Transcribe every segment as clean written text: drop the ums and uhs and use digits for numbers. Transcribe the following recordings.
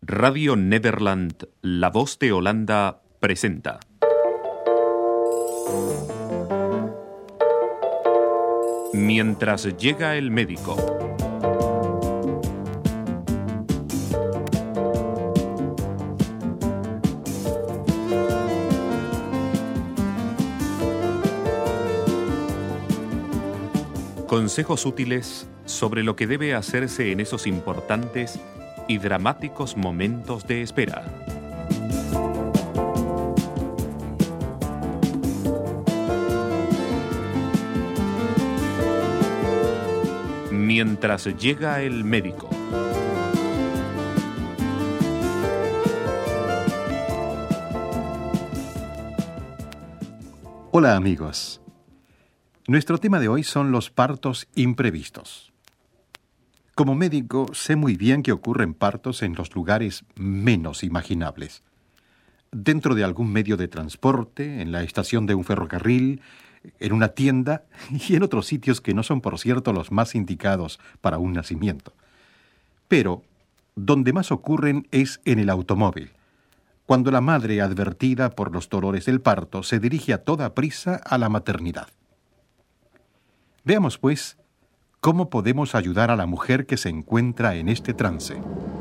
Radio Nederland, La Voz de Holanda, presenta. Mientras llega el médico. Consejos útiles sobre lo que debe hacerse en esos importantes y dramáticos momentos de espera. Mientras llega el médico. Hola amigos. Nuestro tema de hoy son los partos imprevistos. Como médico, sé muy bien que ocurren partos en los lugares menos imaginables. Dentro de algún medio de transporte, en la estación de un ferrocarril, en una tienda y en otros sitios que no son, por cierto, los más indicados para un nacimiento. Pero donde más ocurren es en el automóvil, cuando la madre, advertida por los dolores del parto, se dirige a toda prisa a la maternidad. Veamos, pues, cómo podemos ayudar a la mujer que se encuentra en este trance.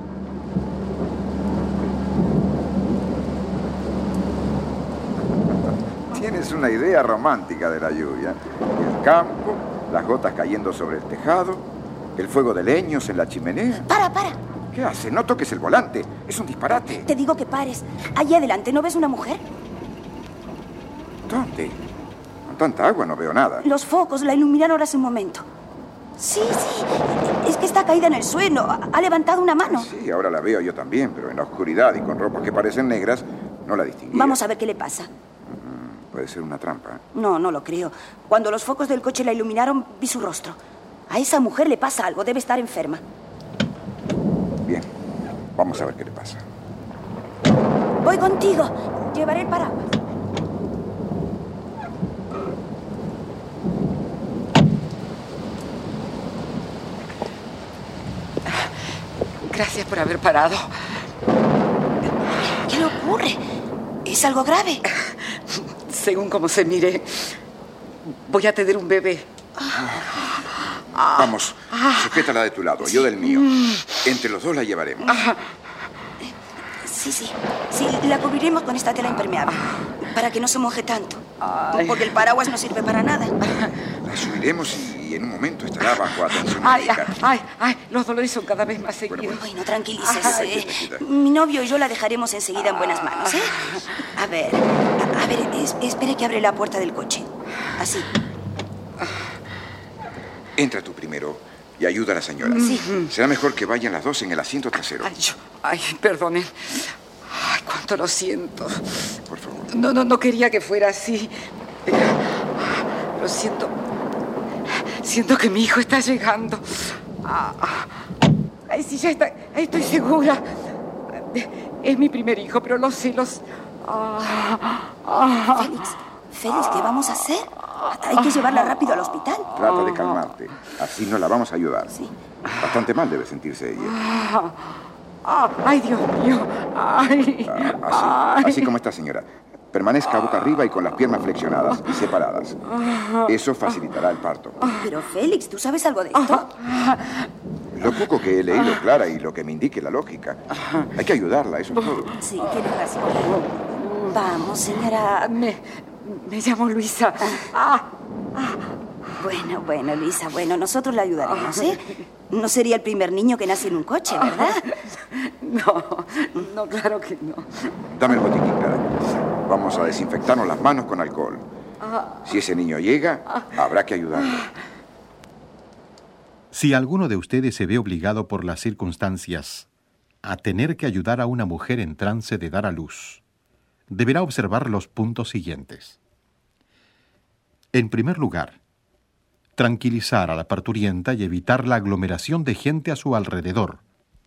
Tienes una idea romántica de la lluvia. El campo, las gotas cayendo sobre el tejado, el fuego de leños en la chimenea. ¡Para! ¿Qué haces? No toques el volante. Es un disparate. Te digo que pares. Allí adelante, ¿no ves una mujer? ¿Dónde? Con tanta agua no veo nada. Los focos la iluminaron hace un momento. Sí. Es que está caída en el suelo. Ha levantado una mano. Sí, ahora la veo yo también, pero en la oscuridad y con ropas que parecen negras, no la distinguí. Vamos a ver qué le pasa. Puede ser una trampa. No lo creo. Cuando los focos del coche la iluminaron, vi su rostro. A esa mujer le pasa algo. Debe estar enferma. Bien, vamos a ver qué le pasa. Voy contigo. Llevaré el paraguas. Gracias por haber parado. ¿Qué le ocurre? ¿Es algo grave? Según como se mire, voy a tener un bebé. Vamos, sujétala de tu lado, yo del mío. Entre los dos la llevaremos. Sí, la cubriremos con esta tela impermeable para que no se moje tanto. Porque el paraguas no sirve para nada. La subiremos y en un momento estará bajo atención Ay, médica. los dolores son cada vez más seguidos. Bueno, tranquilícese. Mi novio y yo la dejaremos enseguida en buenas manos, ¿eh? A ver, espere que abre la puerta del coche. Así. Entra tú primero y ayuda a la señora. Sí. Será mejor que vayan las dos en el asiento trasero. Perdonen. Ay, cuánto lo siento. Por favor. No quería que fuera así. Lo siento. Siento que mi hijo está llegando. Sí, ya está. Estoy segura. Es mi primer hijo, pero los celos. Félix, ¿qué vamos a hacer? Hay que llevarla rápido al hospital. Trata de calmarte. Así no la vamos a ayudar. Sí. Bastante mal debe sentirse ella. ¡Ay, Dios mío! Así como está, señora. Permanezca boca arriba y con las piernas flexionadas y separadas. Eso facilitará el parto. Pero Félix, ¿tú sabes algo de esto? Lo poco que he leído, Clara, y lo que me indique la lógica. Hay que ayudarla, eso es todo. Sí, tienes razón. Vamos, señora. Me llamo Luisa. Bueno, Luisa, nosotros la ayudaremos, ¿eh? No sería el primer niño que nace en un coche, ¿verdad? No, claro que no. Dame el botiquín, Clara. Vamos a desinfectarnos las manos con alcohol. Si ese niño llega, habrá que ayudarlo. Si alguno de ustedes se ve obligado por las circunstancias a tener que ayudar a una mujer en trance de dar a luz, deberá observar los puntos siguientes. En primer lugar, tranquilizar a la parturienta y evitar la aglomeración de gente a su alrededor.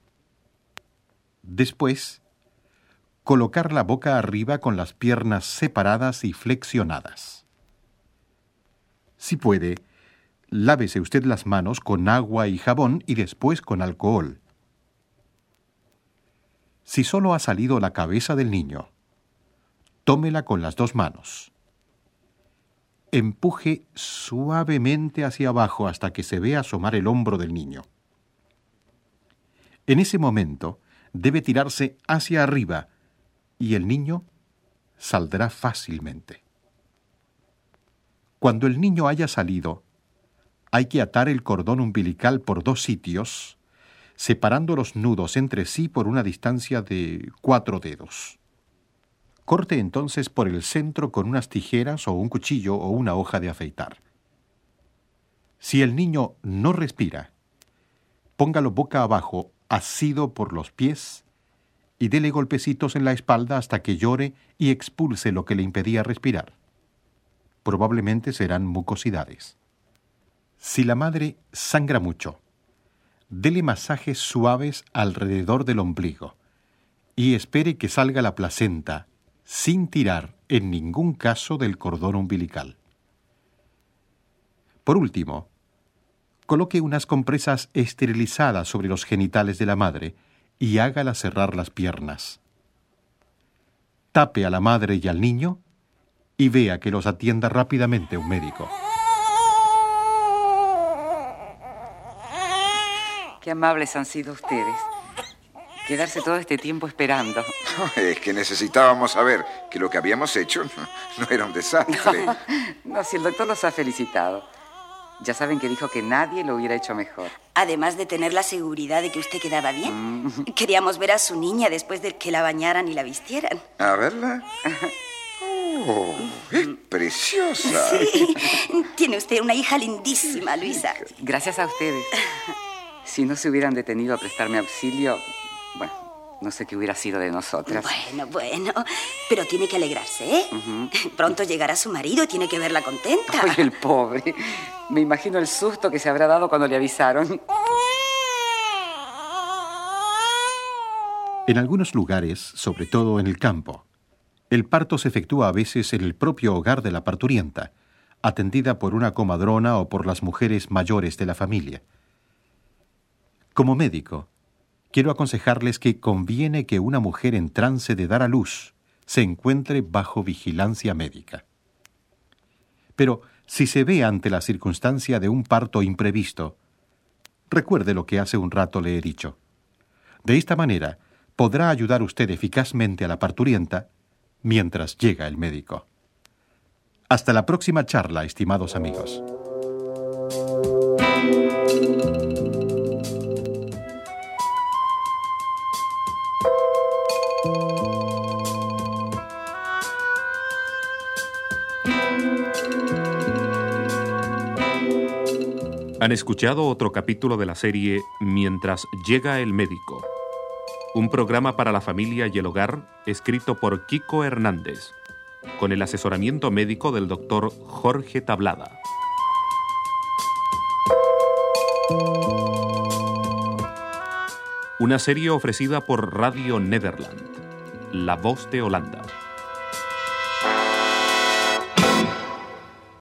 Después, colocar la boca arriba con las piernas separadas y flexionadas. Si puede, lávese usted las manos con agua y jabón y después con alcohol. Si solo ha salido la cabeza del niño, tómela con las 2 manos. Empuje suavemente hacia abajo hasta que se vea asomar el hombro del niño. En ese momento, debe tirarse hacia arriba y el niño saldrá fácilmente. Cuando el niño haya salido, hay que atar el cordón umbilical por 2 sitios, separando los nudos entre sí por una distancia de 4 dedos. Corte entonces por el centro con unas tijeras o un cuchillo o una hoja de afeitar. Si el niño no respira, póngalo boca abajo, asido por los pies, y dele golpecitos en la espalda hasta que llore y expulse lo que le impedía respirar. Probablemente serán mucosidades. Si la madre sangra mucho, dele masajes suaves alrededor del ombligo y espere que salga la placenta sin tirar en ningún caso del cordón umbilical. Por último, coloque unas compresas esterilizadas sobre los genitales de la madre y hágala cerrar las piernas. Tape a la madre y al niño y vea que los atienda rápidamente un médico. Qué amables han sido ustedes. Quedarse todo este tiempo esperando. Es que necesitábamos saber que lo que habíamos hecho no era un desastre. No, si el doctor los ha felicitado. Ya saben que dijo que nadie lo hubiera hecho mejor. Además de tener la seguridad de que usted quedaba bien. Queríamos ver a su niña después de que la bañaran y la vistieran. A verla. ¡Oh, es preciosa! Sí, tiene usted una hija lindísima, Luisa. Gracias a ustedes. Si no se hubieran detenido a prestarme auxilio, bueno, no sé qué hubiera sido de nosotras. Bueno, pero tiene que alegrarse, ¿eh? Pronto llegará su marido y tiene que verla contenta. Ay, el pobre. Me imagino el susto que se habrá dado cuando le avisaron. En algunos lugares, sobre todo en el campo, el parto se efectúa a veces en el propio hogar de la parturienta, atendida por una comadrona o por las mujeres mayores de la familia. Como médico, quiero aconsejarles que conviene que una mujer en trance de dar a luz se encuentre bajo vigilancia médica. Pero si se ve ante la circunstancia de un parto imprevisto, recuerde lo que hace un rato le he dicho. De esta manera, podrá ayudar usted eficazmente a la parturienta mientras llega el médico. Hasta la próxima charla, estimados amigos. Han escuchado otro capítulo de la serie Mientras llega el médico, un programa para la familia y el hogar escrito por Kiko Hernández, con el asesoramiento médico del doctor Jorge Tablada. Una serie ofrecida por Radio Nederland, La Voz de Holanda.